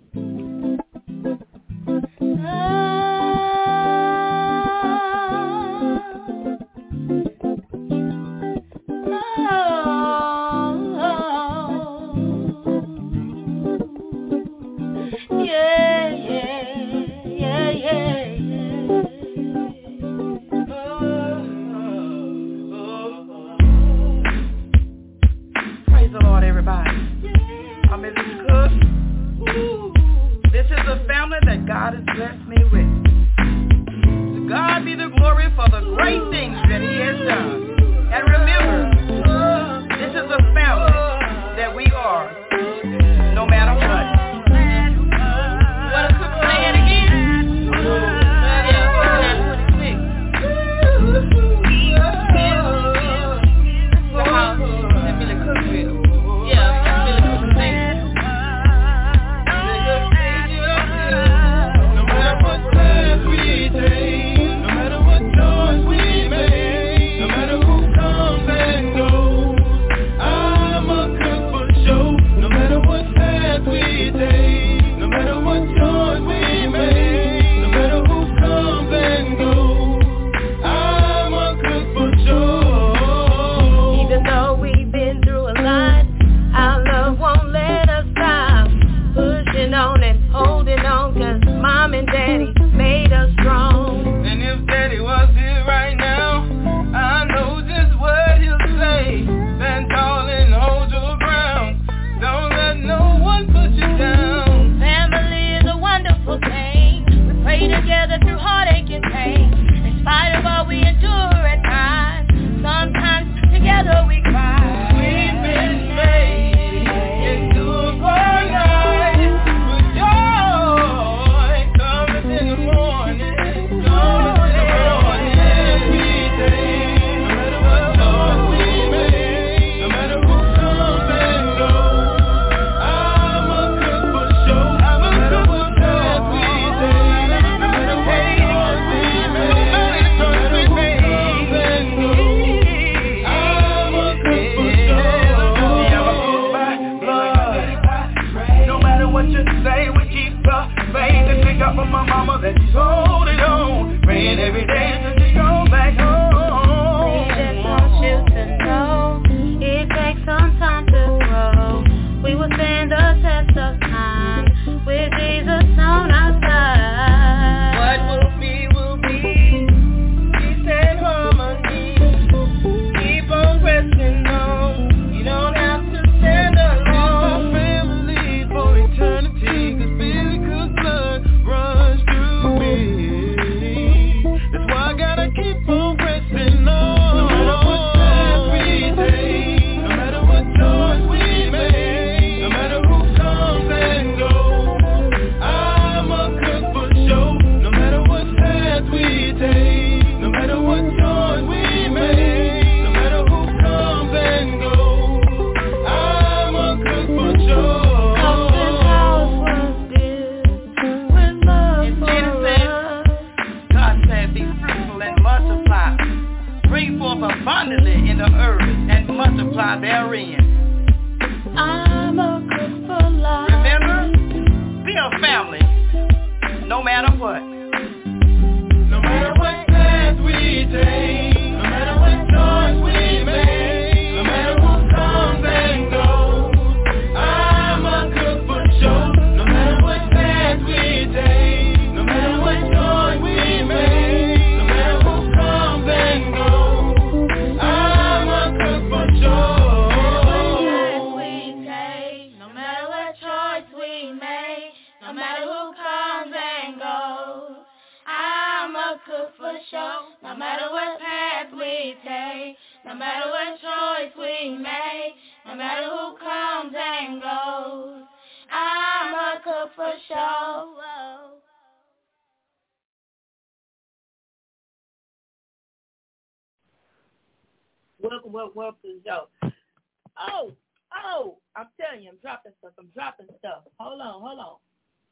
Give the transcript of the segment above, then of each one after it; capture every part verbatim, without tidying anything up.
Welcome, welcome, welcome to the show. Oh, oh, I'm telling you, I'm dropping stuff. I'm dropping stuff. Hold on, hold on.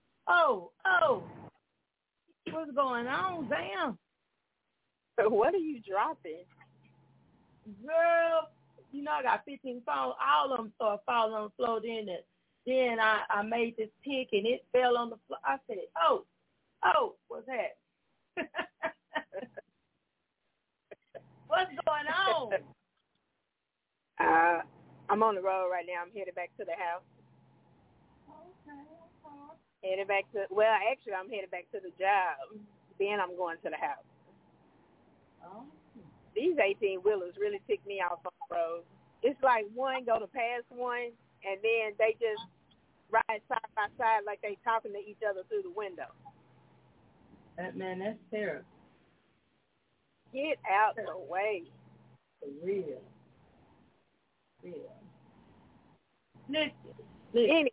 Oh, oh. What's going on, Sam? What are you dropping? Girl, you know I got fifteen phones. All of them start falling on the floor. Then the, then I, I made this pick and it fell on the floor. I said, oh, oh, what's that? What's going on? Uh, I'm on the road right now. I'm headed back to the house. Okay, okay. Headed back to, well, actually, I'm headed back to the job. Then I'm going to the house. Oh. These eighteen-wheelers really tick me off on the road. It's like one go to pass one, and then they just ride side by side like they talking to each other through the window. That man, that's terrible. Get out the way. For real. Real. Listen, listen.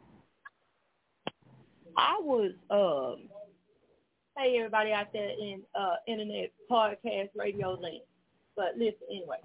I was, um, hey, everybody out there in uh, internet, podcast, radio land. But listen, anyway.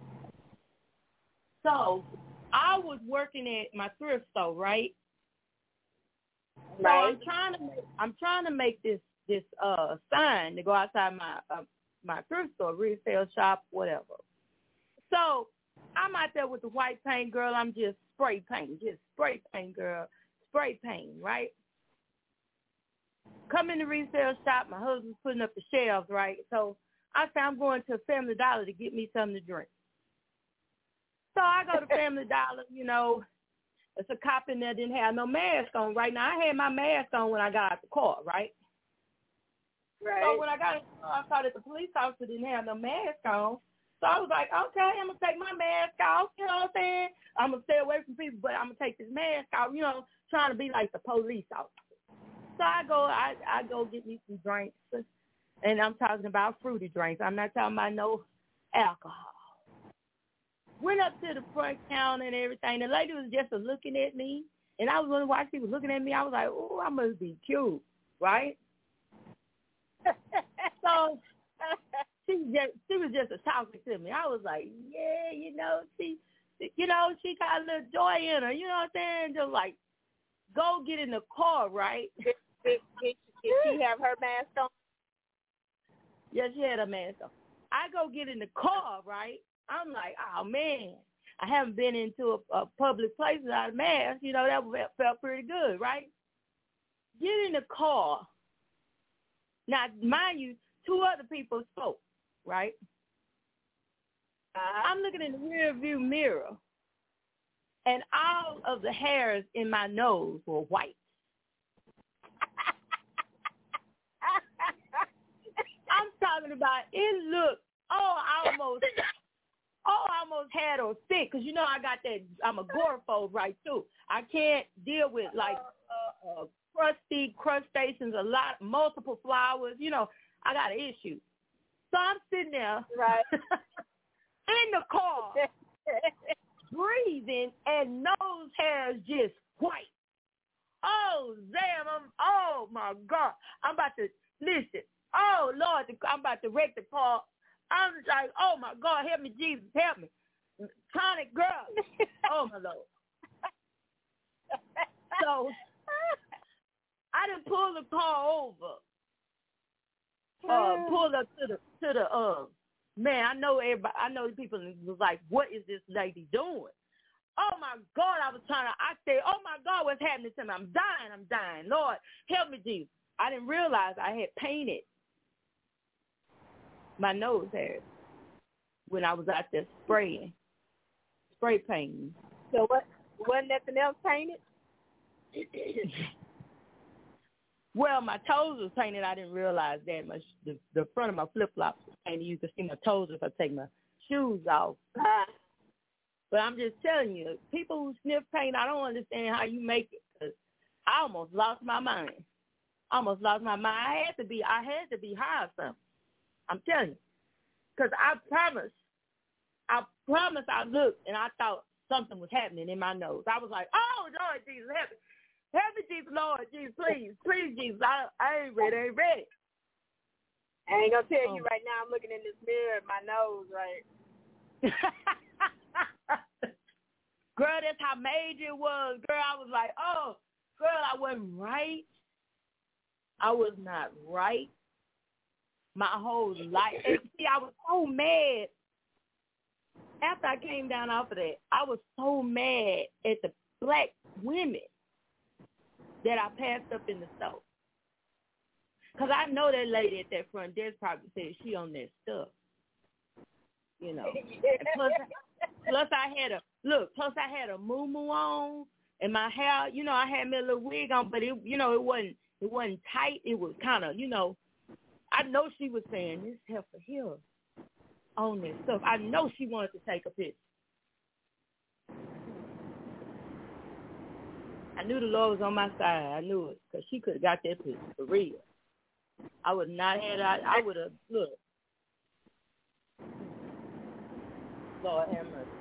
So, I was working at my thrift store, right? So Right. I'm trying to make, I'm trying to make this this uh sign to go outside my uh, my thrift store, resale shop, whatever. So I'm out there with the white paint, girl. I'm just spray painting, just spray paint, girl, spray painting, right? Come in the resale shop. My husband's putting up the shelves, right? So I said I'm going to Family Dollar to get me something to drink. So I go to Family Dollar, you know. It's a cop in there didn't have no mask on right now. I had my mask on when I got out the car, right? Right. So when I got in the car, I saw that the police officer didn't have no mask on. So I was like, okay, I'm going to take my mask off, you know what I'm saying? I'm going to stay away from people, but I'm going to take this mask off, you know, trying to be like the police officer. So I go, I, I go get me some drinks, and I'm talking about fruity drinks. I'm not talking about no alcohol. Went up to the front counter and everything. The lady was just looking at me, and I was wondering why she was looking at me. I was like, oh, I must be cute, right? So she just she was just talking to me. I was like, yeah, you know, she, you know, she got a little joy in her. You know what I'm saying? Just like, go get in the car, right? Did, did, did, did she have her mask on? Yeah, she had her mask on. I go get in the car, right? I'm like, oh, man, I haven't been into a, a public place without a mask. You know, that felt pretty good, right? Get in the car. Now, mind you, two other people spoke, right? Uh-huh. I'm looking in the rear view mirror, and all of the hairs in my nose were white. I'm talking about it looked, oh, I almost... Oh, I almost had her sick because, you know, I got that, I'm a agoraphobe, right, too. I can't deal with, like, uh, uh, crusty crustaceans, a lot, multiple flowers. You know, I got an issue. So I'm sitting there right. in the car, breathing, and nose hairs just white. Oh, damn, I'm, oh, my God. I'm about to, listen, oh, Lord, I'm about to wreck the car. I'm like, oh, my God, help me, Jesus, help me. Tonic girl. Oh, my Lord. So I done pulled the car over. Uh, pulled up to the, to the, uh, man, I know everybody, I know the people was like, what is this lady doing? Oh, my God, I was trying to, I said, oh, my God, what's happening to me? I'm dying, I'm dying. Lord, help me, Jesus. I didn't realize I had painted my nose hairs when I was out there spraying, spray painting. So what? Wasn't nothing else painted? Well, my toes was painted. I didn't realize that much. The, the front of my flip flops was painted. You could see my toes if I take my shoes off. Uh, but I'm just telling you, people who sniff paint, I don't understand how you make it. Cause I almost lost my mind. I almost lost my mind. I had to be. I had to be high or something. I'm telling you. Because I promise, I promise I looked and I thought something was happening in my nose. I was like, oh, Lord Jesus, help me. Help me, Jesus, Lord Jesus, please, please, Jesus. I, I ain't ready, I ain't ready. I ain't going to tell oh. you right now, I'm looking in this mirror at my nose, right? Girl, that's how major it was. Girl, I was like, oh, girl, I wasn't right. I was not right. My whole life. And see, I was so mad. After I came down off of that, I was so mad at the black women that I passed up in the store. Because I know that lady at that front desk probably said she on that stuff. You know. And plus, plus I had a, look, plus I had a moo-moo on and my hair, you know, I had me a little wig on, but it, you know, it wasn't, it wasn't tight. It was kind of, you know, I know she was saying, this heifer here on this stuff. I know she wanted to take a picture. I knew the Lord was on my side. I knew it because she could have got that picture for real. I would not have, I, I would have, look. Lord have mercy.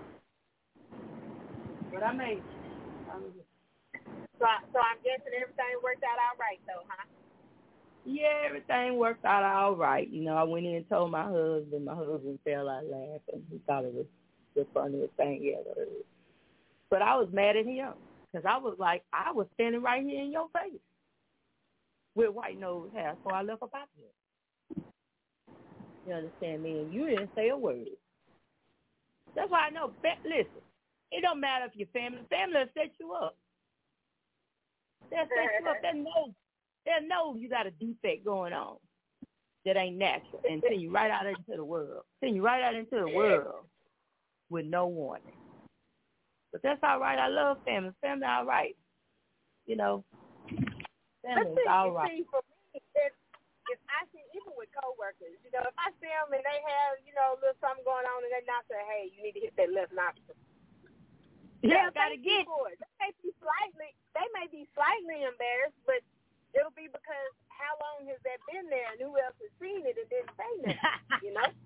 But I made it. So, so I'm guessing everything worked out all right, though, huh? Yeah, everything worked out all right. You know, I went in and told my husband. My husband fell out laughing. He thought it was the funniest thing he ever heard. But I was mad at him because I was like, I was standing right here in your face with white nose hair, so I left up out here. You understand me? And you didn't say a word. That's why I know. Listen, it don't matter if your family, family will set you up. They'll set you up. They know, they know you got a defect going on that ain't natural, and send you right out into the world. Send you right out into the world with no warning. But that's all right. I love family. Family, all right. You know, family is all right. See, for me, if, if I see, even with coworkers, you know, if I see them and they have, you know, a little something going on, and they not say, hey, you need to hit that left nostril. Yeah, gotta get it. They may be slightly, they may be slightly embarrassed, but it'll be because how long has that been there, and who else has seen it and didn't say nothing? You know,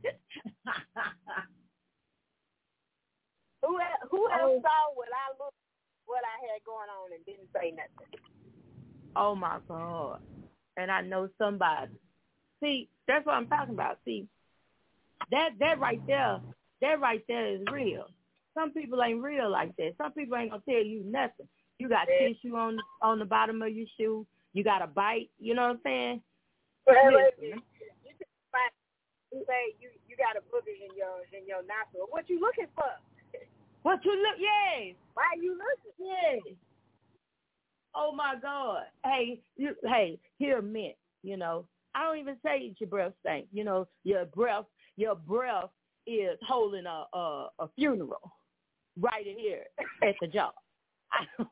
who who else oh. saw what I looked, what I had going on, and didn't say nothing? Oh my God! And I know somebody. See, that's what I'm talking about. See, that that right there, that right there is real. Some people ain't real like that. Some people ain't gonna tell you nothing. You got yeah. tissue on on the bottom of your shoe. You got a bite. You know what I'm saying? Well, listen, you can find, you say you you got a booger in your in your nostril. What you looking for? What you look? Yes. Why you looking? Yes. Oh my God. Hey, you, hey, here a mint. You know, I don't even say it's your breath stink. You know, your breath, your breath is holding a a, a funeral. Right in here at the job. I don't,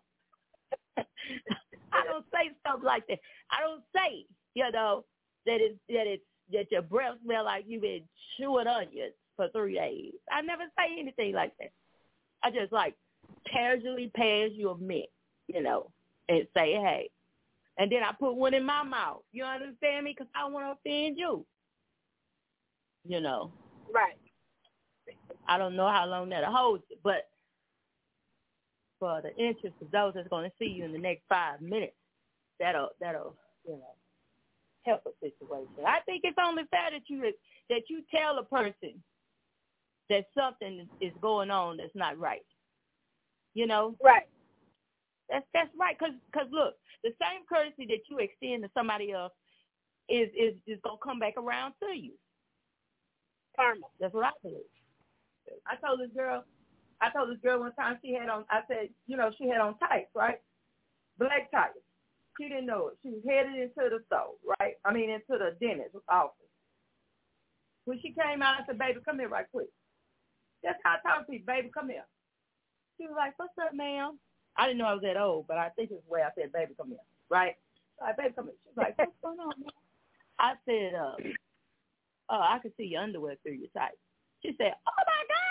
I don't say stuff like that. I don't say, you know, that it's that it's that your breath smell like you've been chewing onions for three days. I never say anything like that. I just like casually pass you a mint, you know, and say, hey. And then I put one in my mouth. You understand me? Because I don't want to offend you. You know. Right. I don't know how long that'll hold you, but for the interest of those that's going to see you in the next five minutes, that'll that'll you know help a situation. I think it's only fair that you that you tell a person that something is going on that's not right. You know, right? That's that's right. Cause, cause look, the same courtesy that you extend to somebody else is is is gonna come back around to you. Karma. That's what I believe. I told this girl. I told this girl one time she had on, I said, you know, she had on tights, right? Black tights. She didn't know it. She was headed into the store, right? I mean, into the dentist's office. When she came out, I said, baby, come here right quick. That's how I talk to people, baby, come here. She was like, what's up, ma'am? I didn't know I was that old, but I think it's the way I said, baby, come here, right? So I said, baby, come here. She was like, what's going on, ma'am? I said, uh, oh, I could see your underwear through your tights. She said, oh, my God.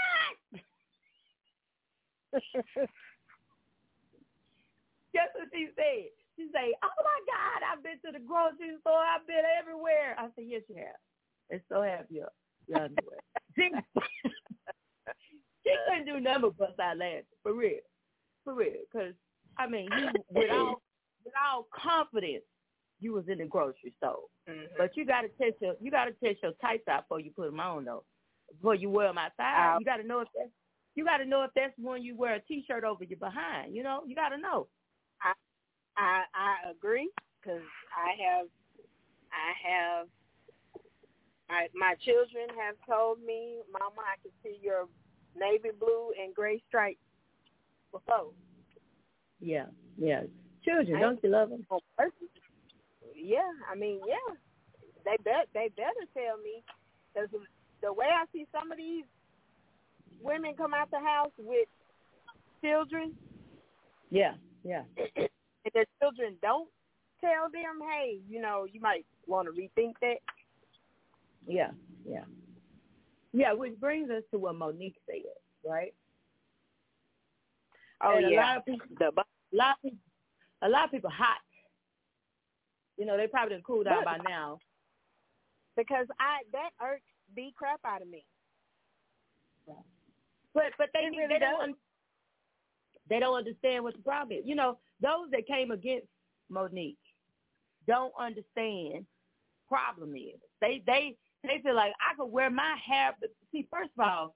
Guess what she said? She said, oh, my God, I've been to the grocery store. I've been everywhere. I said, yes, you have. And so have your, your underwear. she, she couldn't do nothing but bust out laughing, for real. For real. Because, I mean, you, with all, with all confidence, you was in the grocery store. Mm-hmm. But you got to test your you got to test your tights out before you put them on, though. Before you wear them outside. Uh, you got to know if that's You got to know if that's when you wear a T-shirt over your behind. You know, you got to know. I I, I agree because I have I have my my children have told me, Mama, I can see your navy blue and gray stripes before. Yeah, yeah. Children, I don't you love them? on purpose. Yeah, I mean, yeah. They bet they better tell me, because the way I see some of these women come out the house with children, yeah, yeah, and their children don't tell them, hey, you know, you might want to rethink that. yeah, yeah, yeah. Which brings us to what Monique said, right? Oh and yeah, a lot of people, the a lot of people, a lot of people hot. You know, they probably done cooled down by now. Because I that irks the crap out of me. But but they it really they does. don't they don't understand what the problem is. You know, those that came against Monique don't understand problem is. They they they feel like I could wear my hair. But see, first of all,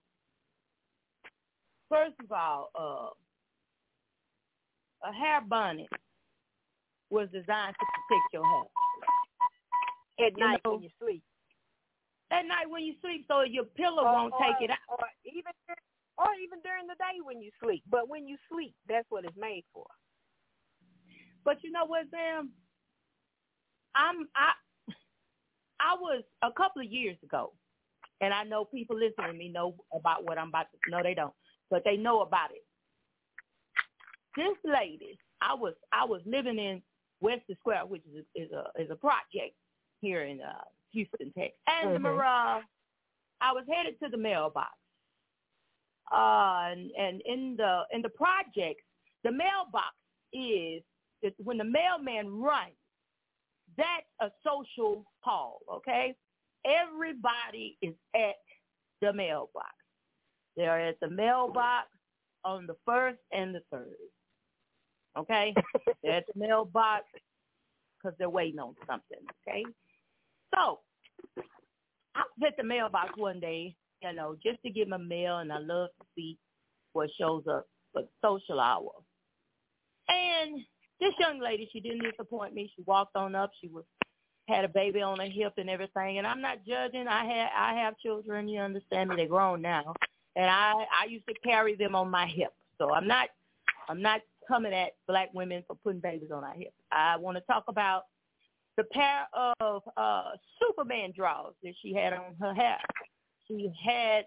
first of all, uh, a hair bonnet was designed to protect your hair. At night you know, when you sleep. At night when you sleep, so your pillow or, won't or, take it out. Or even, or even during the day when you sleep. But when you sleep, that's what it's made for. But you know what, Sam? I'm I I was a couple of years ago, and I know people listening to me know about what I'm about to. No, they don't, but they know about it. This lady, I was I was living in Western Square, which is a, is a is a project here in uh, Houston, Texas. And mm-hmm. uh, I was headed to the mailbox, uh, and, and in the in the project, the mailbox is when the mailman runs. That's a social hall, okay? Everybody is at the mailbox. They're at the mailbox on the first and the third, okay? They're at the mailbox because they're waiting on something, okay? So I was at the mailbox one day, you know, just to get my mail, and I love to see what shows up for the social hour. And this young lady, she didn't disappoint me. She walked on up. She was had a baby on her hip and everything. And I'm not judging. I had I have children. You understand me? They're grown now, and I I used to carry them on my hip. So I'm not I'm not coming at black women for putting babies on our hips. I want to talk about the pair of uh, Superman drawers that she had on her hair. She had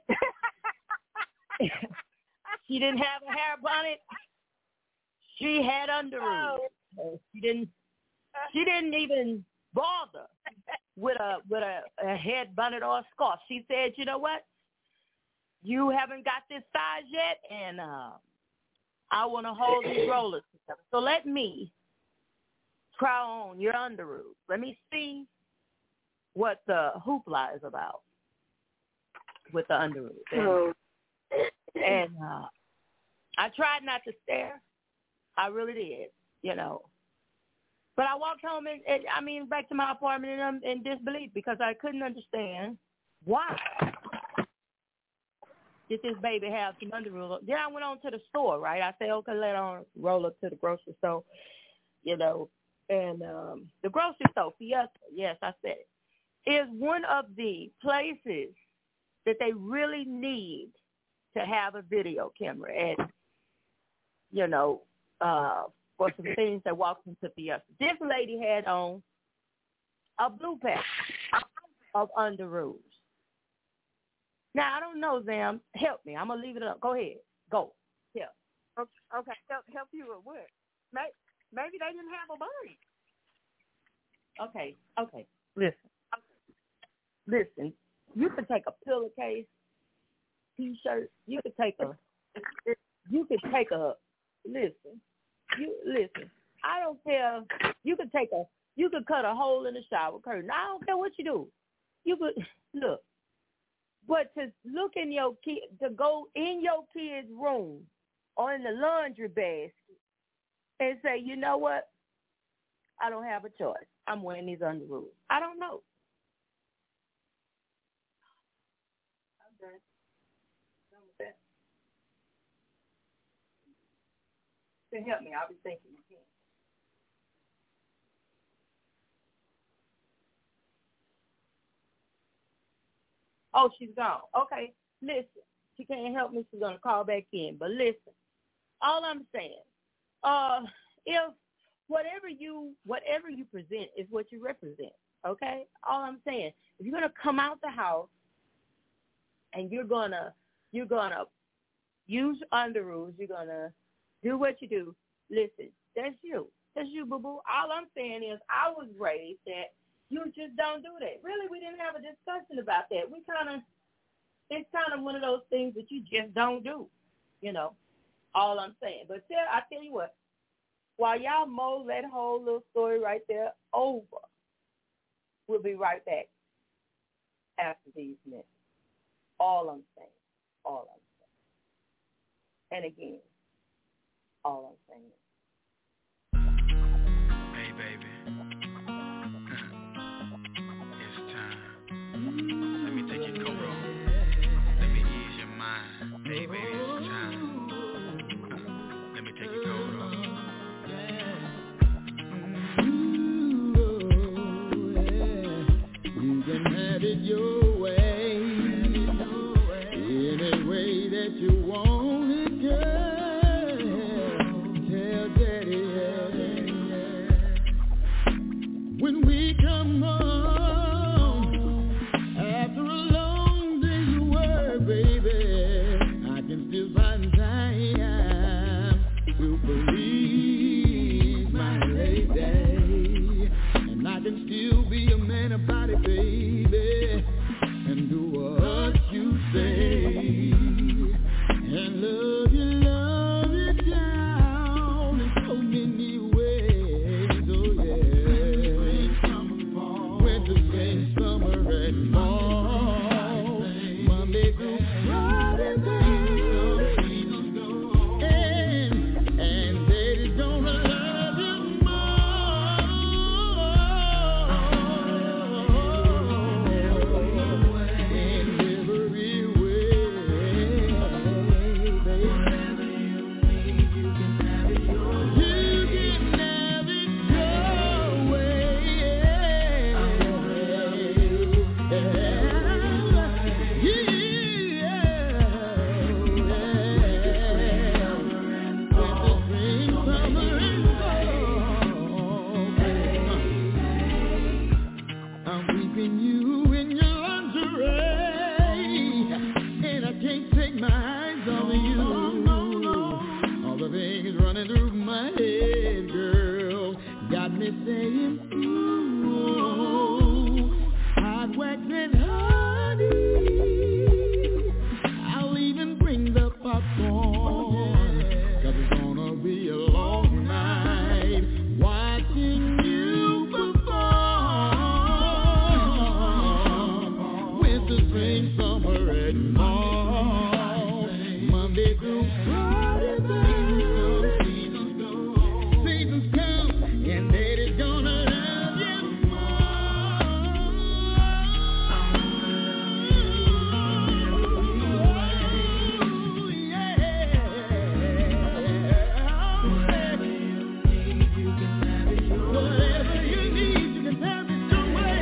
she didn't have a hair bonnet. She had underoos. Oh. She didn't. She didn't even bother with a with a, a head bonnet or a scarf. She said, "You know what? You haven't got this size yet, and uh, I want to hold these rollers together. So let me try on your underoos. Let me see what the hoopla is about with the underoos." And, oh. and uh, I tried not to stare. I really did, you know. But I walked home and, and I mean, back to my apartment in, um, in disbelief because I couldn't understand why did this baby have some underoos. Then I went on to the store, right? I said, okay, let on roll up to the grocery store, you know. And um, the grocery store, Fiesta, yes, I said it, is one of the places that they really need to have a video camera at, you know, uh, for some things that walked into Fiesta. This lady had on a blue pair of underoos. Now, I don't know, Zam. Help me. I'm going to leave it up. Go ahead. Go. Yeah. Okay. Help, help you with what? Maybe, maybe they didn't have a bunny. Okay. Okay. Listen. Listen. You could take a pillowcase, T-shirt. You could take a, you could take a, listen. You listen. I don't care. You could take a. You could cut a hole in the shower curtain. I don't care what you do. You could look, but to look in your kid, to go in your kid's room or in the laundry basket and say, you know what? I don't have a choice. I'm wearing these underoos. I don't know. I'm done. Done with that. To help me, I'll be thinking again. Oh, she's gone. Okay, listen. She can't help me. She's gonna call back in. But listen, all I'm saying, uh, if whatever you whatever you present is what you represent. Okay? All I'm saying, if you're gonna come out the house and you're gonna you're gonna use underoos, you're gonna do what you do, listen, that's you. That's you, boo-boo. All I'm saying is I was raised that you just don't do that. Really, we didn't have a discussion about that. We kind of, it's kind of one of those things that you just don't do, you know, all I'm saying. But tell, I tell you what, while y'all mull that whole little story right there over, we'll be right back after these minutes. All I'm saying, all I'm saying. And again, all I'm saying. Hey, baby. It's time. Let me take your coat off. Let me ease your mind. Hey, baby, it's time. Let me take your coat off. You can have it your way. Any way that you want it, girl. Tell Daddy, when we come home after a long day's work, baby, I can still find time to please my lady, and I can still be a man about it, baby, and do what you say, and love you, love you down in so many ways, oh yeah. Winter, spring, summer, and fall, Monday through Friday, and, and Daddy's gonna love you more, in every way, baby. You can have it your I'm keeping you in your lingerie, and I can't take my eyes off of you. All the things running through my head, girl, got me saying, ooh, hot wax and honey. I'll even bring the popcorn, 'cause it's gonna be a long night watching you perform. Winter, spring, summer, and fall, Monday through Friday, seasons come, and Daddy's gonna love you more. Yeah. Whatever you need, you can have it your way. Whatever you need, you can have it your way.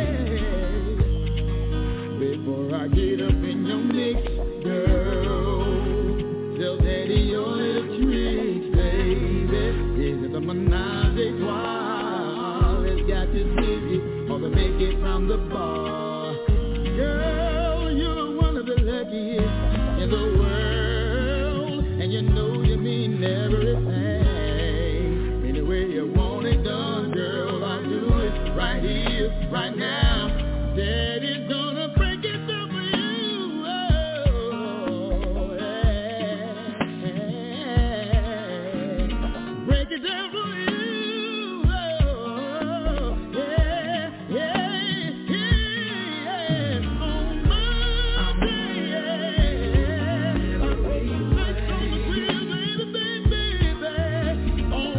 Before I get up in your mix, girl, tell Daddy your little tricks, baby. Is it the menage a trois that's got you busy, or the make it from the bar? Girl, you're one of the luckiest in the world, and you know you mean everything. Any way you want it done, girl, I'll do it right here, right now. Daddy's gonna break it down for you. Oh, yeah. Break it down for you. Oh, yeah, yeah, yeah. On Monday, yeah. Let's on the grill, baby, baby, baby. On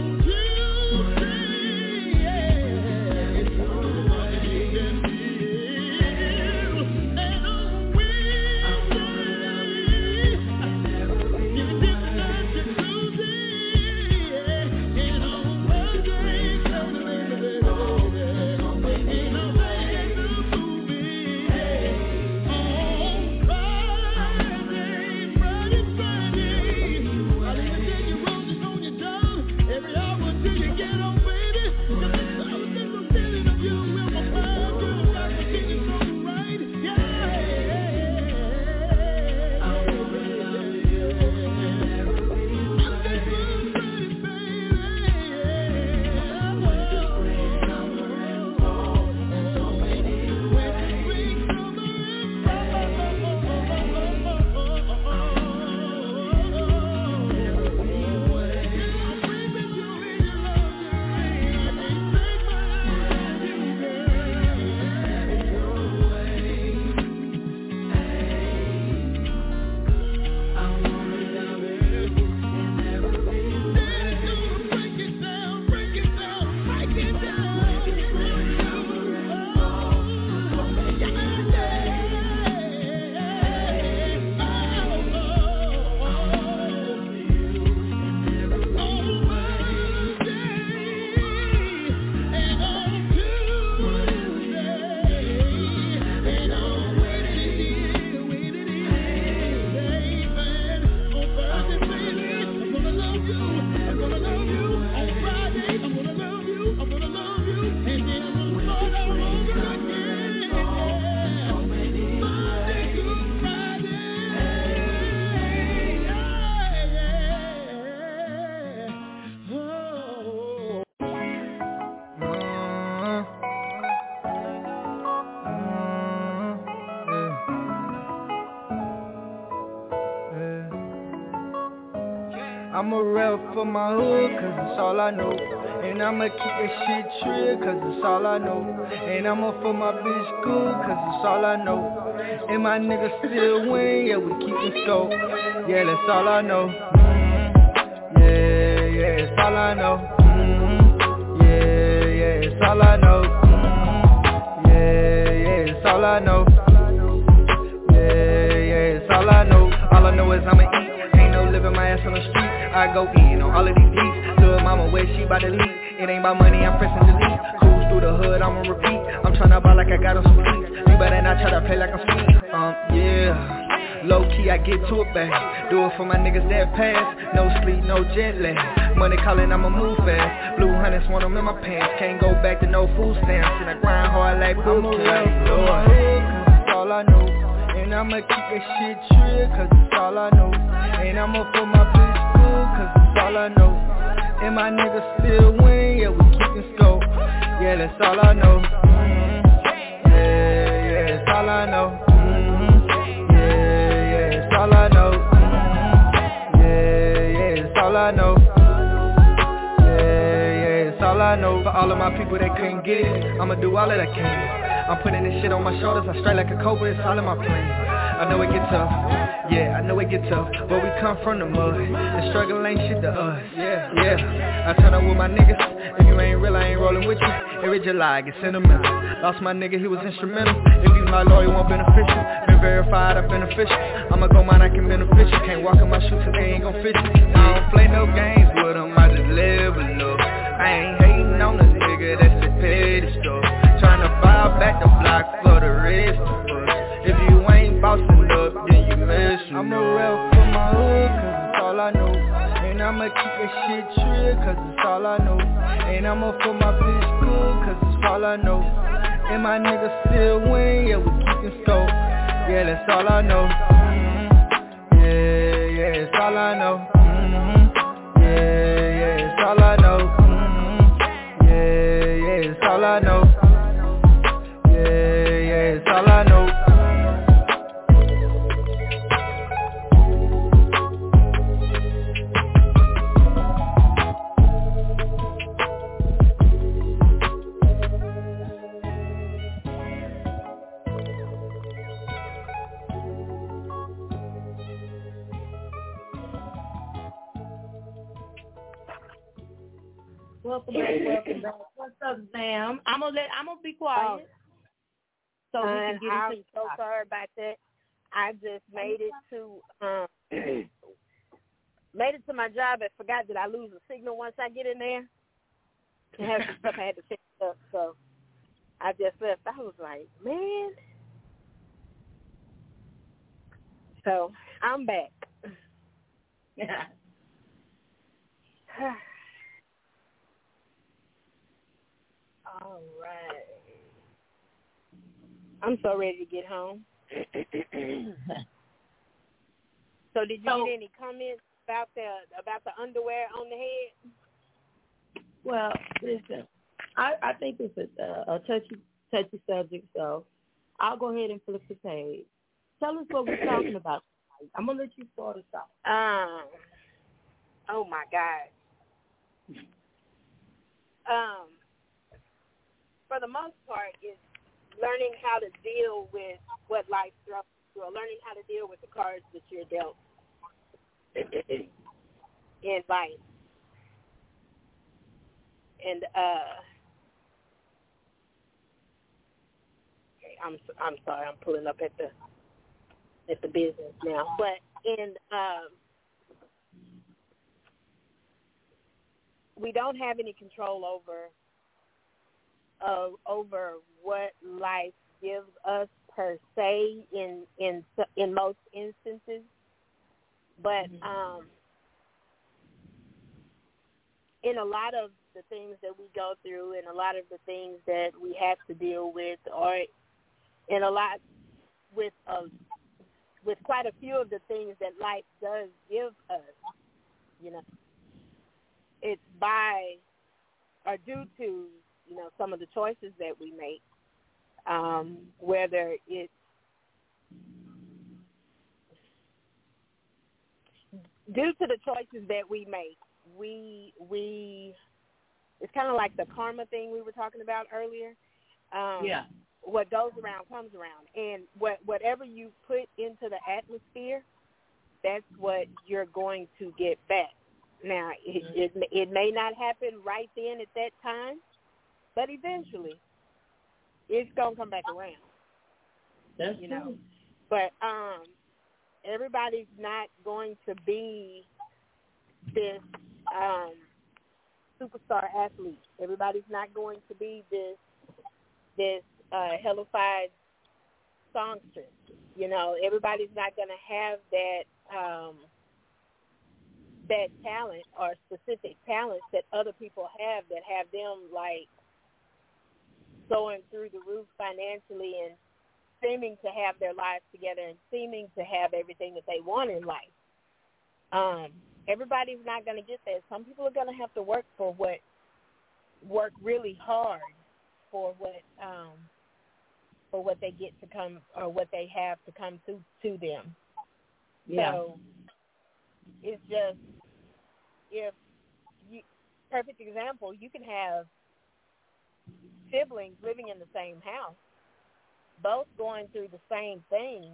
Tuesday, yeah. It's all I can be. I'm gonna love you, and then I'm gonna start all over again. Monday through Friday. Yeah, yeah. Oh. I'm a rep for my hood, cause it's all I know. And I'ma keep that shit trill, cause it's all I know. And I'ma for my bitch good, cause it's all I know. And my niggas still win, yeah, we keepin' scope. Yeah, that's all I know. Mm-hmm. Yeah, yeah, it's all I know. Mm-hmm. Yeah, yeah, it's all I know. Mm-hmm. Yeah, yeah, it's all I know. Yeah, yeah, it's all I know. All I know is I'ma eat. Ain't no living my ass on the street. I go in on all of these beats. Little mama where she bout to leave. It ain't about money, I'm pressing delete. Cruise through the hood, I'ma repeat. I'm tryna ball like I got on some feet. You better not try to play like I'm sweet. Um, yeah. Low key, I get to it, babe. Do it for my niggas that pass. No sleep, no jet lag. Money calling, I'ma move fast. Blue hunters want them in my pants. Can't go back to no food stamps. And I grind hard like boot camp. That's all I know. And I'ma keep that shit trill, cause it's all I know. And I'ma put my bitch good, cause it's all I know. And my niggas still win, yeah, we keepin' scope. Yeah, that's all I know. Mm-hmm. Yeah, yeah, it's all I know. Mm-hmm. Yeah, yeah, it's all I know. Mm-hmm. Yeah, yeah, it's all I know. Yeah, yeah, it's all I know. For all of my people that couldn't get it, I'ma do all that I can. I'm putting this shit on my shoulders, I straight like a cobra, it's all in my plan. I know it get tough, yeah, I know it get tough, but we come from the mud, the struggle ain't shit to us, yeah, yeah. I turn up with my niggas, if you ain't real, I ain't rolling with you. Every July, I get sentimental, lost my nigga, he was instrumental. If you my lawyer, won't beneficial, been verified, I'm beneficial. I'ma go mine, I can beneficial, can't walk in my shoes cause they ain't gon' fit you. I don't play no games with them, I just live a little. I ain't hating on a nigga, that's the petty stuff. Tryna file back the block for the rest of us. If you ain't bossing up, then you messing up. I'm a rep for my hood, cause it's all I know. And I'ma keep that shit trill, cause it's all I know. And I'ma for my bitch good, cause it's all I know. And my niggas still win, yeah, we keepin' scope. Yeah, that's all I know. Mm-hmm. Yeah, yeah, it's all I know. Mm-hmm. Yeah, yeah, it's all I know. Mm-hmm. Yeah, yeah, it's all I know. Yeah, yeah, it's all I know. Welcome back, welcome back. What's up, Sam? I'm gonna let I'm gonna be quiet. So we and can get I'm into so sorry about that. I just made it to um made it to my job and forgot that I lose a signal once I get in there. I have some stuff I had to fix up, so I just left. I was like, man. So I'm back. Yeah. All right. I'm so ready to get home. So did you So, get any comments about the about the underwear on the head? Well, listen, I, I think it's a, a touchy touchy subject, so I'll go ahead and flip the page. Tell us what we're talking about. I'm gonna let you start us off. Um. Oh my God. Um. For the most part, it's learning how to deal with what life throws you, or learning how to deal with the cards that you're dealt in life. And uh, okay, I'm I'm sorry, I'm pulling up at the at the business now. But in um, we don't have any control over. Uh, over what life gives us per se in in in most instances, but um, in a lot of the things that we go through and a lot of the things that we have to deal with, or in a lot with uh, with quite a few of the things that life does give us, you know, it's by or due to, you know, some of the choices that we make, um, whether it's due to the choices that we make, we we it's kind of like the karma thing we were talking about earlier. Um, yeah. What goes around comes around, and what whatever you put into the atmosphere, that's what you're going to get back. Now, it, it it may not happen right then at that time, but eventually, it's gonna come back around. That's you true. know. But um, everybody's not going to be this um, superstar athlete. Everybody's not going to be this this uh, hellified songstress. You know, everybody's not going to have that um, that talent or specific talents that other people have that have them like going through the roof financially and seeming to have their lives together and seeming to have everything that they want in life. Um, everybody's not going to get that. Some people are going to have to work for what, work really hard for what, um, for what they get to come or what they have to come to, to them. Yeah. So it's just, if you, perfect example, you can have siblings living in the same house, both going through the same thing,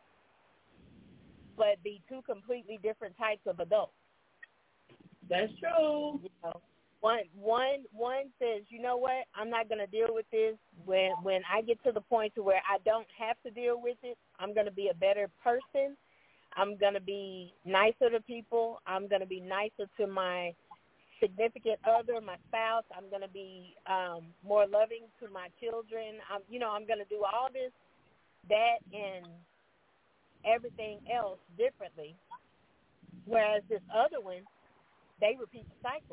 but be two completely different types of adults. That's true. You know, one one one says, you know what, I'm not going to deal with this. When when I get to the point to where I don't have to deal with it, I'm going to be a better person. I'm going to be nicer to people. I'm going to be nicer to my significant other, my spouse. I'm going to be um, more loving to my children. I'm, you know, I'm going to do all this, that, and everything else differently. Whereas this other one, they repeat the cycle.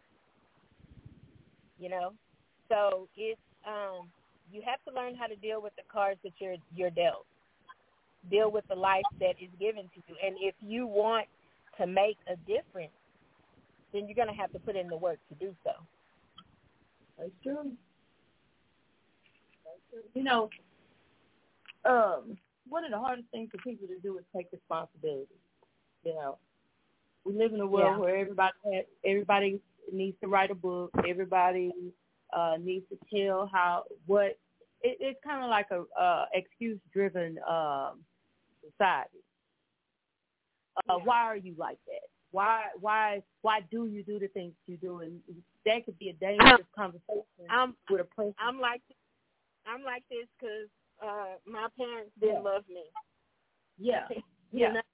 You know, so it's um, you have to learn how to deal with the cards that you're you're dealt. Deal with the life that is given to you, and if you want to make a difference, then you're going to have to put in the work to do so. That's true. That's true. You know, um, one of the hardest things for people to do is take responsibility. You know, we live in a world yeah. where everybody has, everybody needs to write a book. Everybody uh, needs to tell how what. It, it's kind of like a uh, excuse-driven um, society. Uh, Yeah. Why are you like that? Why why why do you do the things you do? And that could be a dangerous conversation I'm, with a person. I'm like I'm like this because uh, my parents didn't Yeah. love me. Yeah, You yeah, know?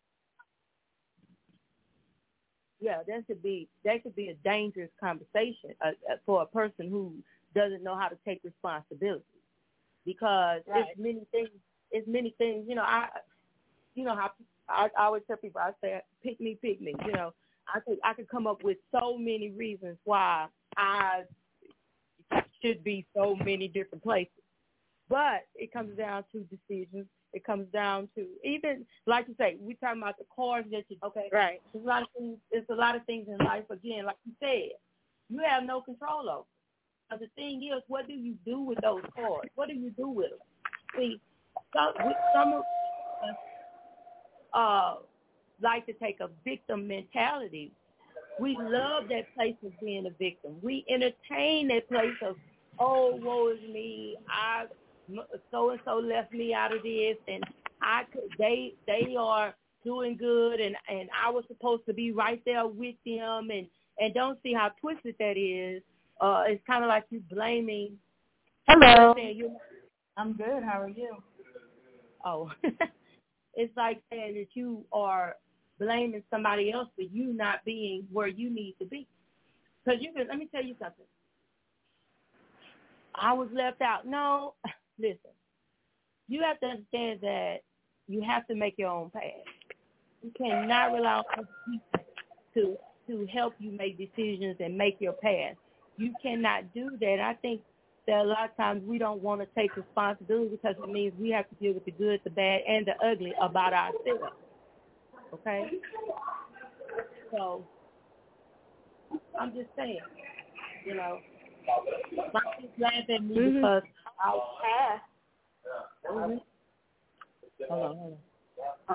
yeah. That could be that could be a dangerous conversation uh, uh, for a person who doesn't know how to take responsibility, because Right. it's many things. It's many things. You know, I you know how. I, I always tell people, I say, pick me, pick me. You know, I could I could come up with so many reasons why I should be so many different places. But it comes down to decisions. It comes down to, even, like you say, we're talking about the cards that you, okay. Right. There's a lot of things, there's a lot of things in life, again, like you said, you have no control over. But the thing is, what do you do with those cards? What do you do with them? See, some, some of us, Uh, like to take a victim mentality. We love that place of being a victim. We entertain that place of, oh, woe is me. I so and so left me out of this, and I could. They they are doing good, and, and I was supposed to be right there with them, and, and don't see how twisted that is. Uh, it's kind of like you blaming. Hello. You, I'm good. How are you? Oh. It's like saying that you are blaming somebody else for you not being where you need to be. Because you can, let me tell you something. I was left out. No, listen. You have to understand that you have to make your own path. You cannot rely on other people to to help you make decisions and make your path. you cannot do that. I think that a lot of times we don't want to take responsibility because it means we have to deal with the good, the bad, and the ugly about ourselves. Okay? So, I'm just saying, you know, my kids laugh at me mm-hmm. because I have. Mm-hmm. Hold on, hold on.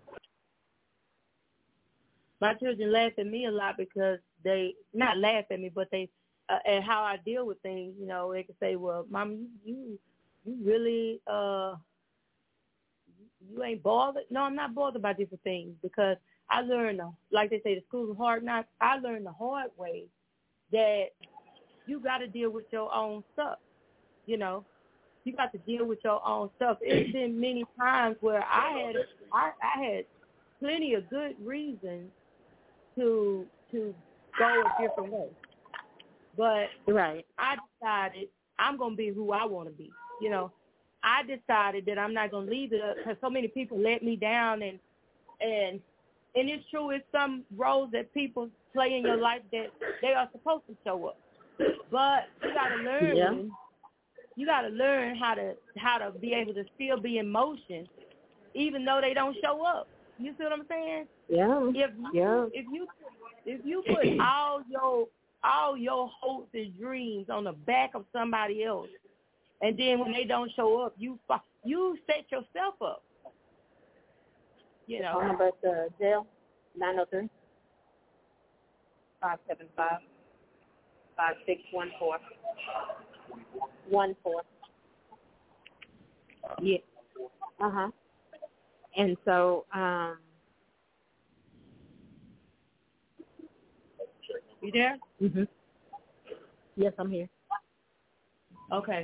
My children laugh at me a lot because they, not laugh at me, but they, uh, at how I deal with things, you know, they can say, well, Mom, you, you, you really, uh, you ain't bothered. No, I'm not bothered by different things because I learned, like they say, the school of hard knocks. I learned the hard way that you got to deal with your own stuff. You know, you got to deal with your own stuff. It's been many times where I had, I, I had plenty of good reasons to to go a different way, but right. I decided I'm gonna be who I want to be. You know, I decided that I'm not gonna leave it up because so many people let me down, and and and it's true. It's some roles that people play in your life that they are supposed to show up, but you gotta learn. Yeah. You gotta learn how to how to be able to still be in motion, even though they don't show up. You see what I'm saying? Yeah. If you, yeah. If you if you put all your all your hopes and dreams on the back of somebody else, and then when they don't show up, you you set yourself up. You know. Phone number at the jail, nine oh three, five seven five, five six one four. One four. Yeah. Uh huh. And so, um, you there? Mhm. Yes, I'm here. Okay.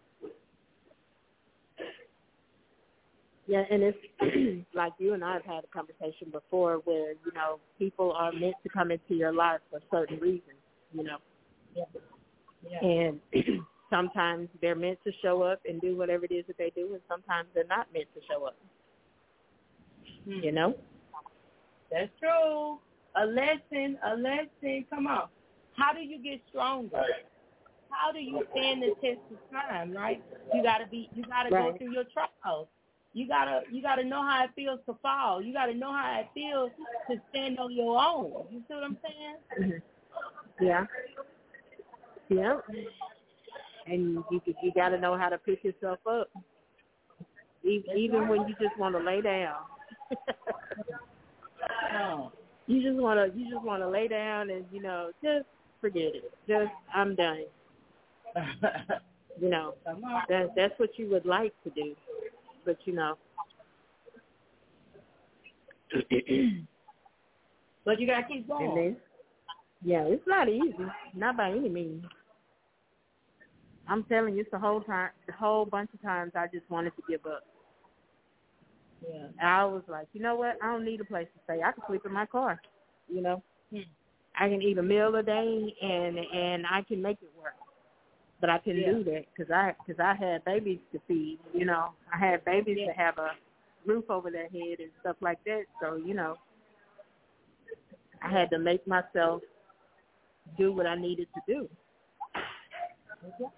Yeah, and it's like you and I have had a conversation before where, you know, people are meant to come into your life for certain reasons, you know. Yeah. Yeah. And sometimes they're meant to show up and do whatever it is that they do, and sometimes they're not meant to show up. Hmm. You know? That's true. A lesson, a lesson. Come on. How do you get stronger? How do you stand the test of time, right? You gotta be you gotta right. go through your trials. You gotta you gotta know how it feels to fall. You gotta know how it feels to stand on your own. You see what I'm saying? Mm-hmm. Yeah. Yeah. And you you gotta know how to pick yourself up. Even, even when you just want to lay down. Oh. You just wanna you just wanna lay down and, you know, just forget it. Just I'm done. You know, that that's what you would like to do, but you know. But you gotta keep going. And then, yeah, it's not easy, not by any means. I'm telling you, it's the whole time, the whole bunch of times I just wanted to give up. Yeah. I was like, you know what? I don't need a place to stay. I can sleep in my car. You know, hmm. I can eat a meal a day, and and I can make it work. But I couldn't yeah. do that because I because I had babies to feed. You know, I had babies yeah. to have a roof over their head and stuff like that. So you know, I had to make myself do what I needed to do. Okay.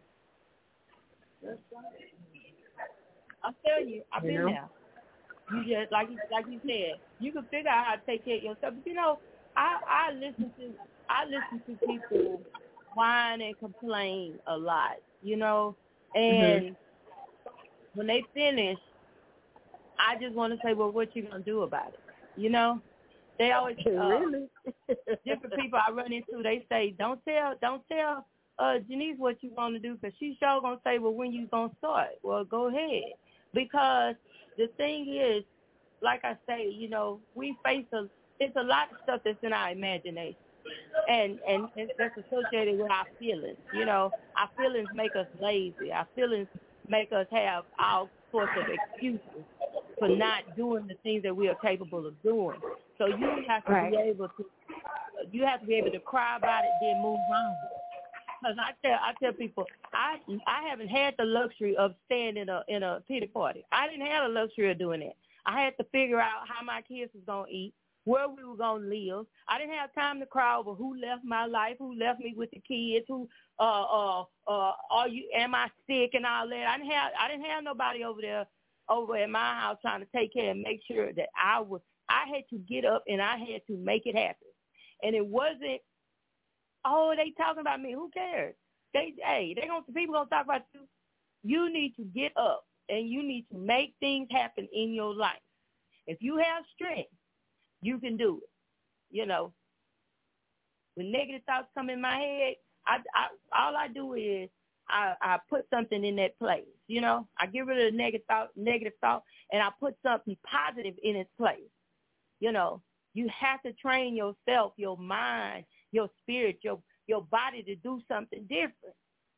I'm telling you, I've been you know? there. You just like you like you said, you can figure out how to take care of yourself. But you know, I I listen to I listen to people whine and complain a lot, you know, and mm-hmm. when they finish, I just want to say, well, what you gonna do about it? You know, they always uh, really different people I run into. They say, don't tell, don't tell uh, Janice what you want to do, because she's sure gonna say, well, when you gonna start? Well, go ahead, because the thing is, like I say, you know, we face a it's a lot of stuff that's in our imagination. And and that's associated with our feelings. You know, our feelings make us lazy. Our feelings make us have all sorts of excuses for not doing the things that we are capable of doing. So you have to right. be able to, you have to be able to cry about it, then move on. Because I tell I tell people, I I haven't had the luxury of staying in a in a pity party. I didn't have the luxury of doing that. I had to figure out how my kids was gonna eat, where we were going to live. I didn't have time to cry over who left my life, who left me with the kids, who, uh, uh, uh, are you, am I sick and all that. I didn't have, I didn't have nobody over there, over at my house trying to take care and make sure that I was, I had to get up and I had to make it happen. And it wasn't, oh, they talking about me. Who cares? They, hey, they gonna, people gonna talk about you. You need to get up and you need to make things happen in your life. If you have strength, you can do it. You know, when negative thoughts come in my head, I, I all I do is I, I put something in that place. You know, I get rid of the negative thought, negative thought, and I put something positive in its place. You know, you have to train yourself, your mind, your spirit, your your body to do something different.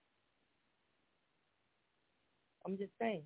I'm just saying.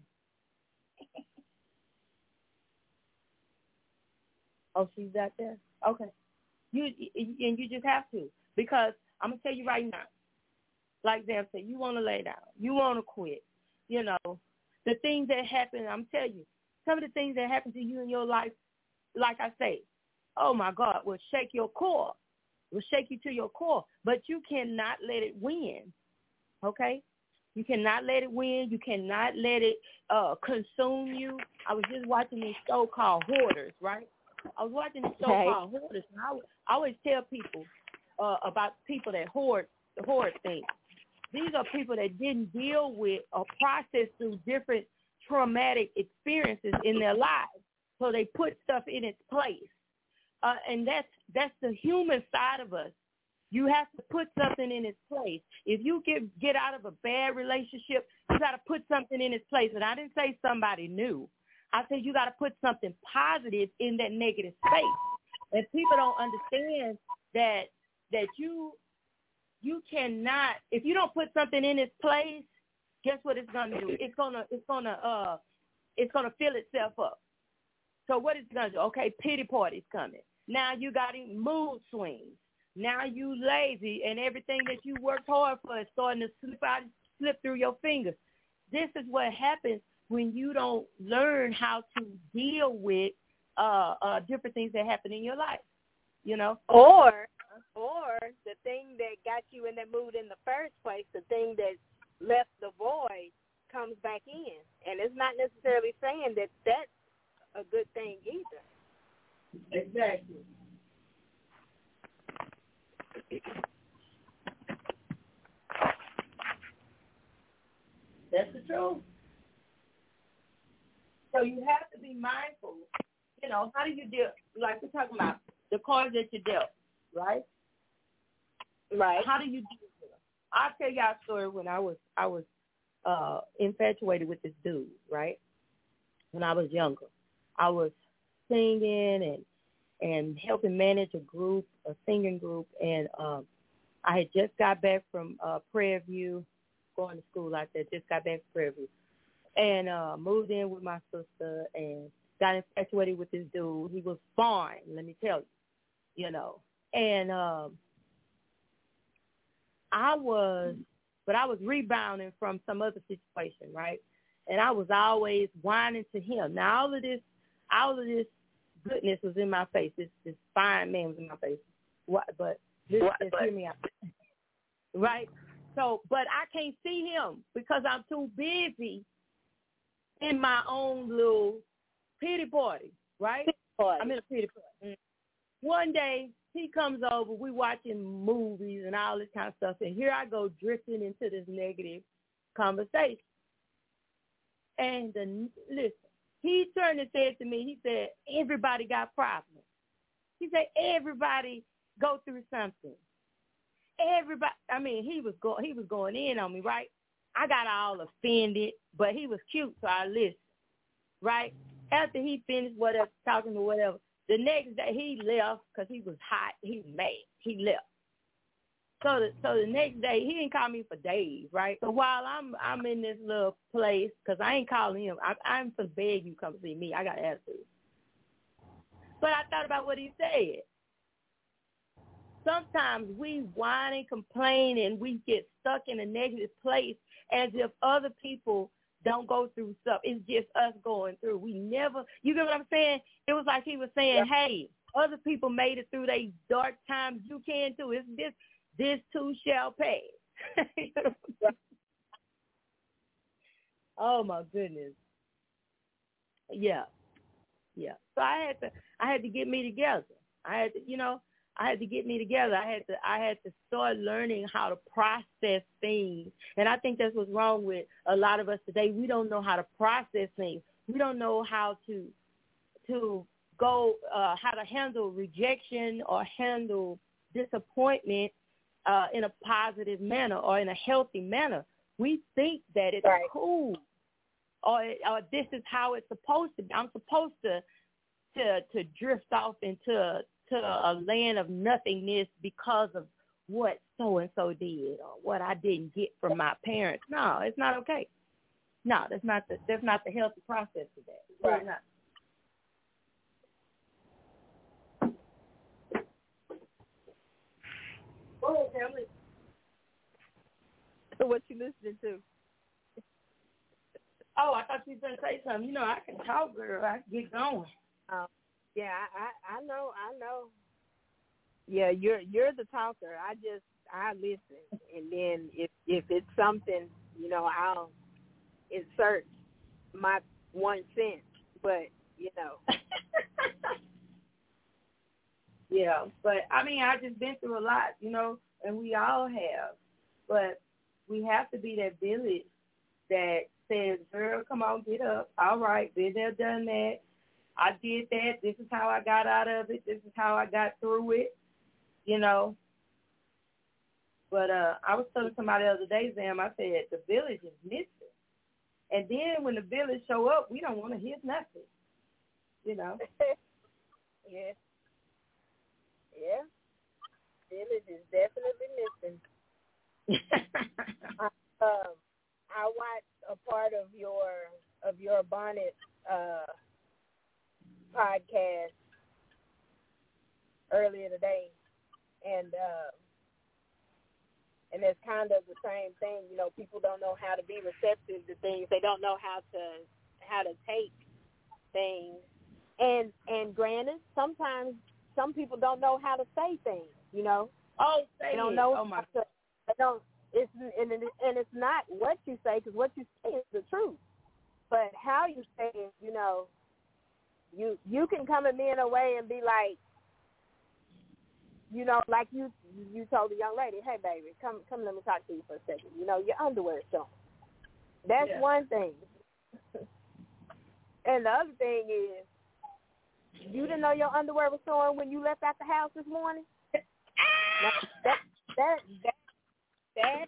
Oh, she's out there? Okay. You and you just have to, because I'm going to tell you right now, like Zam said, you want to lay down. You want to quit. You know, the things that happen, I'm telling you, some of the things that happen to you in your life, like I say, oh, my God, will shake your core. Will shake you to your core. But you cannot let it win, okay? You cannot let it win. You cannot let it uh, consume you. I was just watching this show called Hoarders, right? I was watching this show Okay. called Hoarders, and I, I always tell people uh, about people that hoard, hoard things. These are people that didn't deal with or process through different traumatic experiences in their lives, so they put stuff in its place. Uh, and that's that's the human side of us. You have to put something in its place. If you get get out of a bad relationship, you got to put something in its place. And I didn't say somebody new. I said you got to put something positive in that negative space. And people don't understand that that you you cannot, if you don't put something in its place, guess what it's gonna do? It's gonna it's gonna uh it's gonna fill itself up. So what is it gonna do? Okay, pity party's coming. Now you got mood swings. Now you lazy, and everything that you worked hard for is starting to slip out, slip through your fingers. This is what happens when you don't learn how to deal with uh, uh, different things that happen in your life, you know? Or, or the thing that got you in that mood in the first place, the thing that left the void comes back in. And it's not necessarily saying that that's a good thing either. Exactly. That's the truth. So you have to be mindful. You know, how do you deal? Like we're talking about the cards that you dealt, right? Right. How do you deal with them? I'll tell y'all a story when I was I was uh, infatuated with this dude, right? When I was younger, I was singing and and helping manage a group, a singing group, and um, I had just got back from uh, Prairie View, going to school out there. Just got back from Prairie View, and uh, moved in with my sister and got infatuated with this dude. He was fine, let me tell you, you know. And um, I was, but I was rebounding from some other situation, right? And I was always whining to him. Now all of this, all of this goodness was in my face. This this fine man was in my face. What? But just, just hear me out, right? So, but I can't see him because I'm too busy in my own little pity party, right? Pity party. I'm in a pity party. One day he comes over, we watching movies and all this kind of stuff, and here I go drifting into this negative conversation. And the, listen, he turned and said to me, he said, everybody got problems. He said, everybody go through something. Everybody, I mean, he was going, he was going in on me, right? I got all offended, but he was cute, so I listened, right? After he finished whatever, talking to whatever, the next day he left because he was hot. He was mad. He left. So the, so the next day, he didn't call me for days, right? So while I'm I'm in this little place, because I ain't calling him, I, I'm to beg you come see me. I got attitude. But I thought about what he said. Sometimes we whine and complain and we get stuck in a negative place as if other people don't go through stuff. It's just us going through. We never, you get what I'm saying? It was like he was saying, hey, other people made it through these dark times, you can too. It's this, this too shall pass. Oh my goodness. Yeah. Yeah. So I had to, I had to get me together. I had to, you know, I had to get me together. I had to, I had to start learning how to process things. And I think that's what's wrong with a lot of us today. We don't know how to process things. We don't know how to, to go, uh, how to handle rejection or handle disappointment uh, in a positive manner or in a healthy manner. We think that it's right. cool, or, or this is how it's supposed to be. I'm supposed to to to drift off into to a land of nothingness because of what so and so did or what I didn't get from my parents. No, it's not okay. No, that's not the that's not the healthy process of that. It's right. Really not. Go ahead, family. So what you listening to? Oh, I thought you were going to say something. You know, I can talk, girl. I can get going. Um, yeah, I, I, I know, I know. Yeah, you're you're the talker. I just I listen, and then if if it's something, you know, I'll insert my one cent. But you know, yeah. But I mean, I've just been through a lot, you know, and we all have. But we have to be that village that says, girl, come on, get up. All right, been there, done that. I did that. This is how I got out of it. This is how I got through it, you know. But uh, I was telling somebody the other day, Zam, I said, the village is missing. And then when the village show up, we don't want to hear nothing, you know. Yeah. Yeah. Village is definitely missing. I, um, I watched a part of your of your bonnet uh, podcast earlier today, and uh, and it's kind of the same thing. You know, people don't know how to be receptive to things. They don't know how to how to take things. And and granted, sometimes some people don't know how to say things. You know, oh, say they don't it. know oh my. how to. They don't. It's and, it, and it's not what you say, because what you say is the truth. But how you say it, you know, you you can come at me in a way and be like, you know, like you you told the young lady, hey baby, come come let me talk to you for a second. You know, your underwear is showing. That's yeah. one thing. And the other thing is, you didn't know your underwear was showing when you left out the house this morning. Now, that that that. That,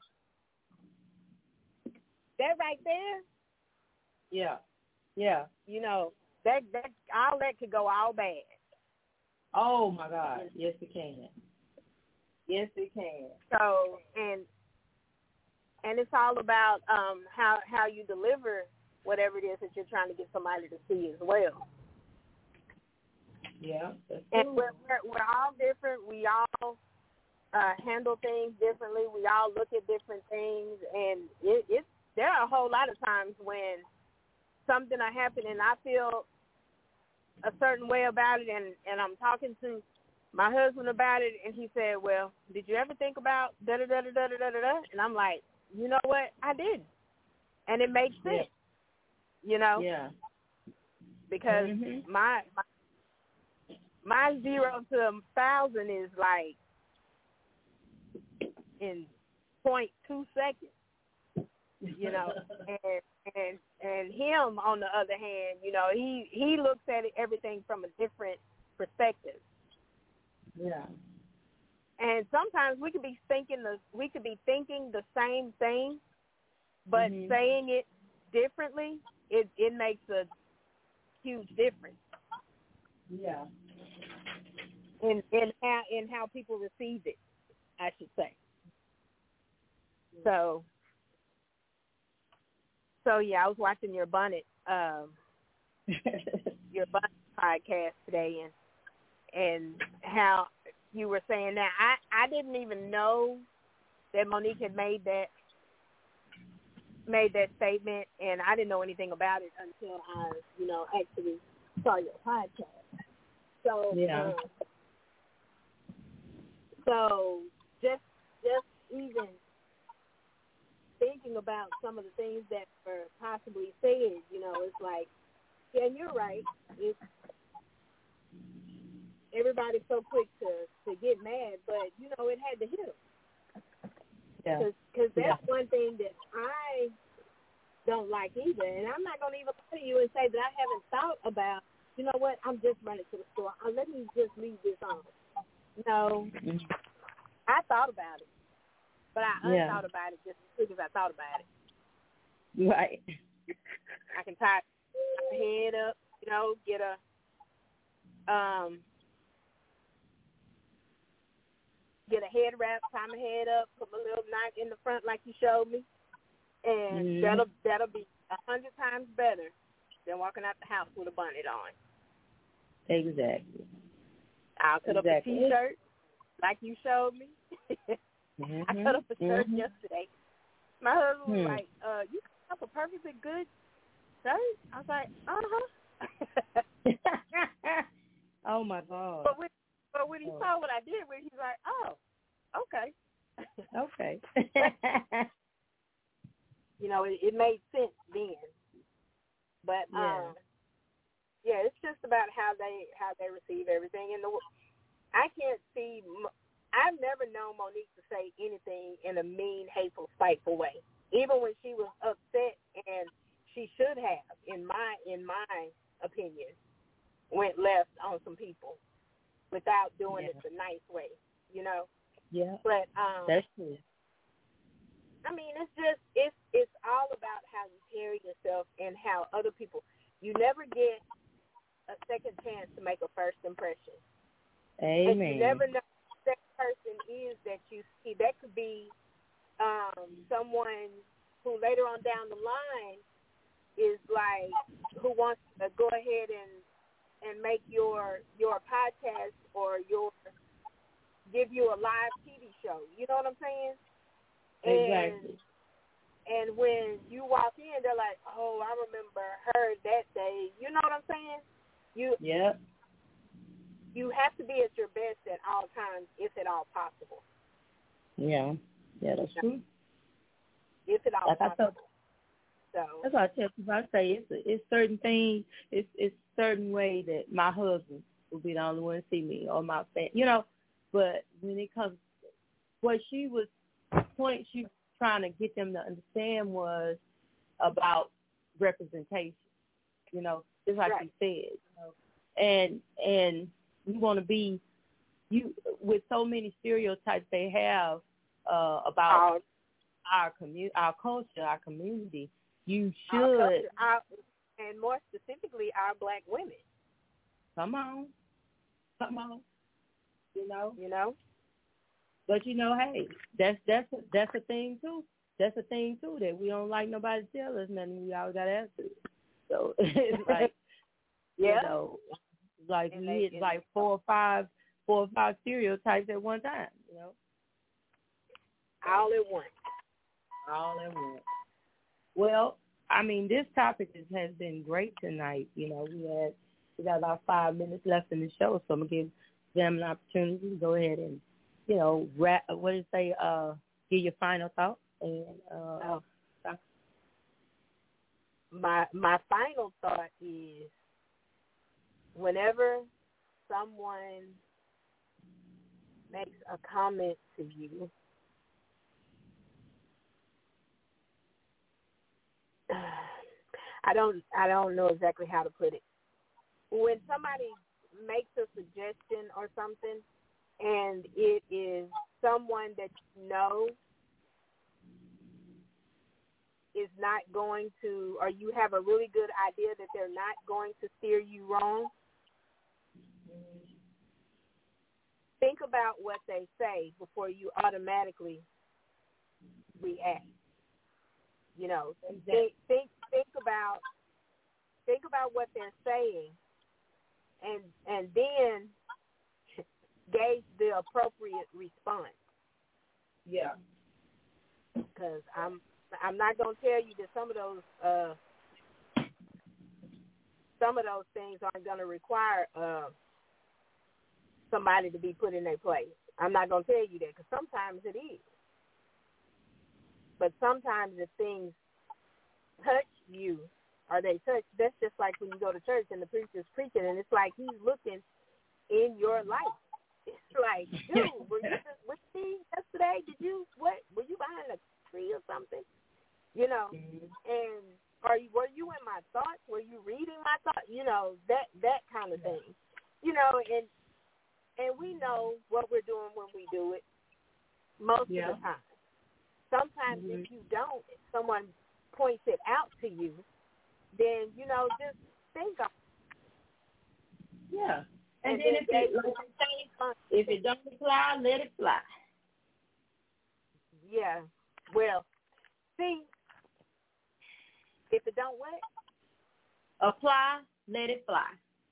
that right there, yeah, yeah. You know, that that all that could go all bad. Oh my God, yes it can. Yes it can. So and and it's all about um how how you deliver whatever it is that you're trying to get somebody to see as well. Yeah, that's and true. we're, we're we're all different. We all. Uh, handle things differently. We all look at different things, and it, it there are a whole lot of times when something will happen and I feel a certain way about it, and, and I'm talking to my husband about it, and he said, well, did you ever think about da-da-da-da-da-da-da-da? And I'm like, you know what? I didn't. And it makes sense, yeah. you know? Yeah. Because mm-hmm. my, my my zero to a thousand is like, in point two seconds, you know, and and and him on the other hand, you know, he he looks at it, everything from a different perspective. Yeah. And sometimes we could be thinking the we could be thinking the same thing, but mm-hmm. saying it differently, it it makes a huge difference. Yeah. In in how in how people receive it, I should say. So, so yeah, I was watching your bonnet, um, your bonnet podcast today, and and how you were saying that. I, I didn't even know that Monique had made that made that statement, and I didn't know anything about it until I, you know, actually saw your podcast. So yeah. um, so just just even thinking about some of the things that were possibly said, you know, it's like, yeah, and you're right. It's everybody's so quick to, to get mad, but you know, it had to hit them. Yeah. Because that's yeah. one thing that I don't like either. And I'm not going to even come to you and say that I haven't thought about, you know what, I'm just running to the store. Uh, let me just leave this on. No, Mm-hmm. I thought about it. But I Yeah. unthought about it just as quick as I thought about it. Right. I can tie my head up, you know, get a, um, get a head wrap, tie my head up, put my little knot in the front like you showed me, and Mm-hmm. that'll that'll be a hundred times better than walking out the house with a bonnet on. Exactly. I'll cut exactly. up a T-shirt like you showed me. mm-hmm. I cut up a shirt mm-hmm. yesterday. My husband was hmm. like, uh, you cut up a perfectly good shirt? I was like, uh-huh. Oh, my God. But when, but when he oh. saw what I did with it, he's like, oh, okay. Okay. You know, it, it made sense then. But, yeah. um, yeah, it's just about how they how they receive everything. And the I can't see – I've never known Monique to say anything in a mean, hateful, spiteful way. Even when she was upset, and she should have, in my in my opinion, went left on some people without doing yeah. it the nice way, you know? Yeah. But um, that's true. I mean, it's just it's it's all about how you carry yourself and how other people. You never get a second chance to make a first impression. Amen. And you never know who that person is that you see. That could be um, someone who later on down the line is like who wants to go ahead and and make your your podcast or your give you a live T V show. You know what I'm saying? Exactly. And, and when you walk in, they're like, "Oh, I remember her that day." You know what I'm saying? You yeah. You have to be at your best at all times, if at all possible. Yeah. Yeah, that's true. If at all like possible. I told, so that's what I tell people. I say it's a, it's certain things. It's it's certain way that my husband will be the only one to see me or my family. You know, but when it comes, what she was point she was trying to get them to understand was about representation. You know, just like right. you said. You know, and and you want to be you with so many stereotypes they have uh, about. Um, our community, our culture, our community, you should. Our culture, our, and more specifically, our black women. Come on. Come on. You know? You know? But, you know, hey, that's that's a, that's a thing, too. That's a thing, too, that we don't like nobody to tell us nothing. We always got to answer it. So, it's like, yeah. you know, like and we they, hit like four or five, four or five stereotypes at one time, you know? All at once. All at once. Well, I mean, this topic is, has been great tonight. You know, we had we got about five minutes left in the show, so I'm gonna give them an opportunity to go ahead and, you know, wrap. What did you say? Uh, give your final thoughts and. Uh, oh. My my final thought is, whenever someone makes a comment to you, I don't I don't know exactly how to put it. When somebody makes a suggestion or something and it is someone that you know is not going to, or you have a really good idea that they're not going to steer you wrong, think about what they say before you automatically react. You know, think, think think about think about what they're saying, and and then gauge the appropriate response. Yeah. Because I'm I'm not gonna tell you that some of those uh, some of those things aren't gonna require uh, somebody to be put in their place. I'm not going to tell you that because sometimes it is. But sometimes if things touch you or they touch, that's just like when you go to church and the preacher's preaching and it's like he's looking in your life. It's like, dude, were you just with me yesterday? Did you, what, were you behind a tree or something? You know, and are you, were you in my thoughts? Were you reading my thoughts? You know, that, that kind of thing. You know, and and we know what we're doing when we do it most yeah. of the time. Sometimes mm-hmm. if you don't, if someone points it out to you, then, you know, just think of it. Yeah. And, and then, then if, they, it, like say, if it don't fly, let it fly. Yeah. Well, see, if it don't what? Apply, let it fly.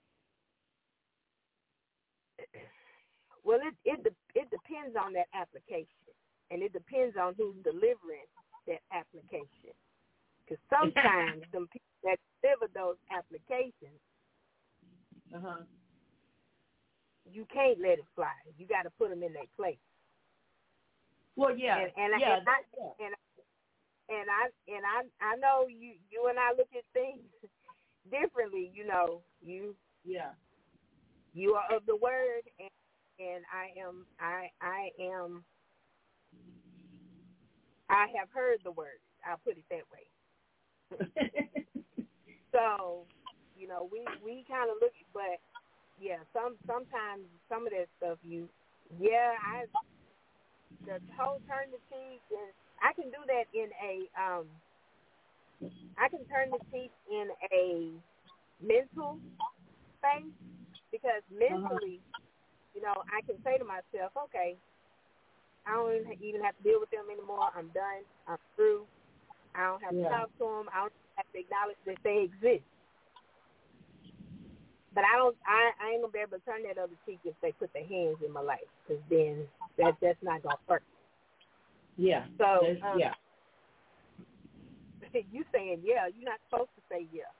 Well, it it it depends on that application, and it depends on who's delivering that application. Because sometimes them people that deliver those applications, uh-huh. you can't let it fly. You got to put them in their place. Well, yeah, and, and yeah, I, and, I, yeah. and and I and I I know you you and I look at things differently. You know, you yeah, you are of the word, and. And I am, I, I am, I have heard the word. I'll put it that way. So, you know, we, we kind of look, but yeah, some sometimes some of that stuff you, yeah, I, the whole turn the cheek, and I can do that in a, um, I can turn the cheek in a mental space because mentally. Uh-huh. You know, I can say to myself, okay, I don't even have to deal with them anymore. I'm done. I'm through. I don't have yeah. to talk to them. I don't have to acknowledge that they exist. But I don't. I, I ain't gonna be able to turn that other cheek if they put their hands in my life, because then that that's not gonna work. Yeah. So um, yeah. You saying yeah? You're not supposed to say yeah.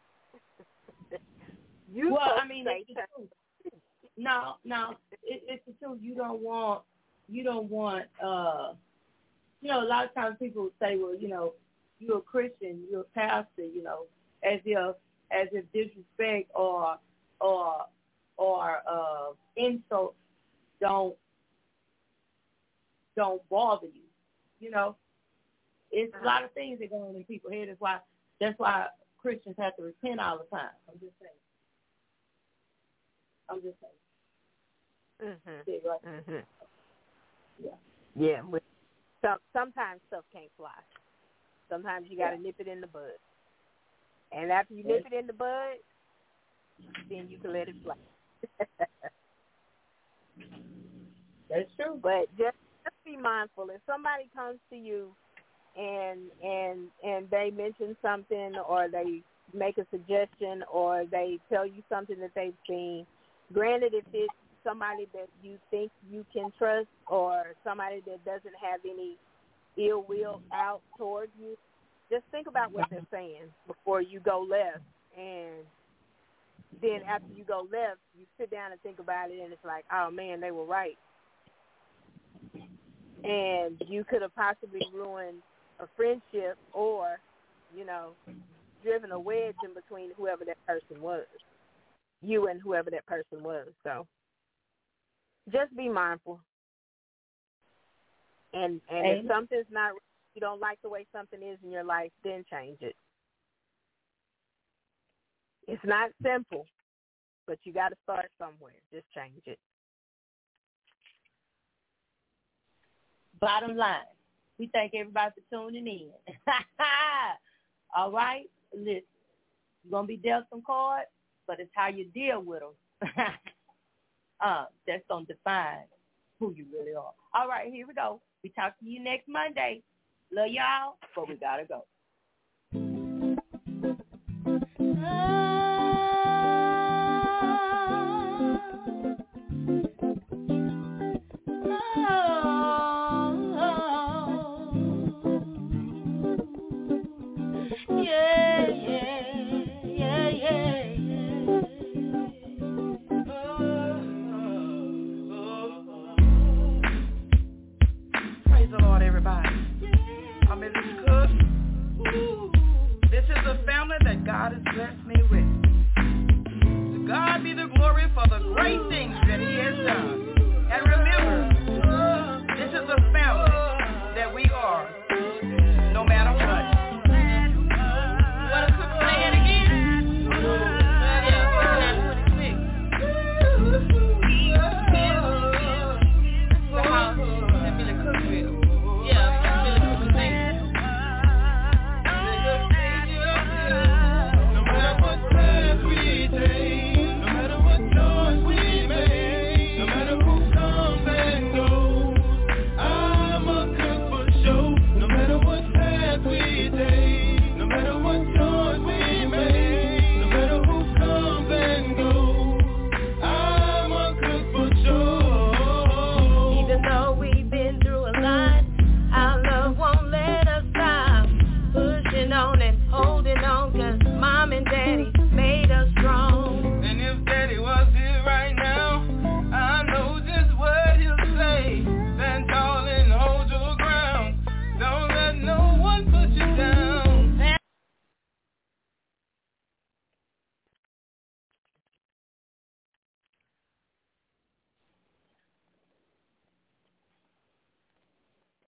You well, supposed I mean, to say it's No, no, it, it's the truth. You don't want, you don't want, uh, you know, a lot of times people say, well, you know, you're a Christian, you're a pastor, you know, as if, as if disrespect or, or, or uh, insults don't, don't bother you. You know, it's a lot of things that go on in people's head. That's why, that's why Christians have to repent all the time. I'm just saying. I'm just saying. Mm-hmm. Mm-hmm. Yeah. Yeah. But some, sometimes stuff can't fly. Sometimes you got to yeah. nip it in the bud. And after you nip it in the bud, then you can let it fly. That's true. But just, just be mindful. If somebody comes to you and and and they mention something or they make a suggestion or they tell you something that they've seen, granted if it's somebody that you think you can trust or somebody that doesn't have any ill will out towards you, just think about what they're saying before you go left. And then after you go left, you sit down and think about it, and it's like, oh, man, they were right. And you could have possibly ruined a friendship or, you know, driven a wedge in between whoever that person was, you and whoever that person was. So just be mindful. And and if something's not, you don't like the way something is in your life, then change it. It's not simple, but you got to start somewhere. Just change it. Bottom line, we thank everybody for tuning in. All right? Listen, you're going to be dealt some cards, but it's how you deal with them. uh, that's going to define who you really are. All right, here we go. We talk to you next Monday. Love y'all, but we got to go. God has blessed me with. To God be the glory for the grace